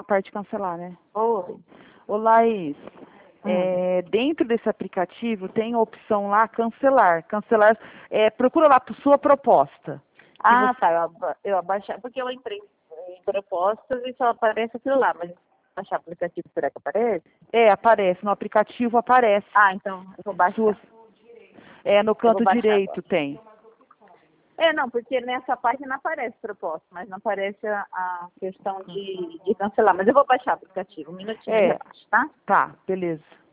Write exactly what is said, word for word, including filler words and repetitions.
parte de cancelar, né? Oi. Ô, Laís, Hum. é, dentro desse aplicativo tem a opção lá, cancelar. Cancelar, é, procura lá por sua proposta. Se Ah, você- tá. Eu, aba- eu abaixei, porque eu entrei em propostas e só aparece aquilo lá, mas baixar o aplicativo, será que aparece? É, aparece, no aplicativo aparece. Ah, então eu vou baixar. Suas, é, no Eu vou canto baixar direito agora. tem. É, não, porque nessa página aparece proposta, mas não aparece a, a questão de, de cancelar. Mas eu vou baixar o aplicativo, um minutinho, eu já É, baixo, tá? tá, beleza.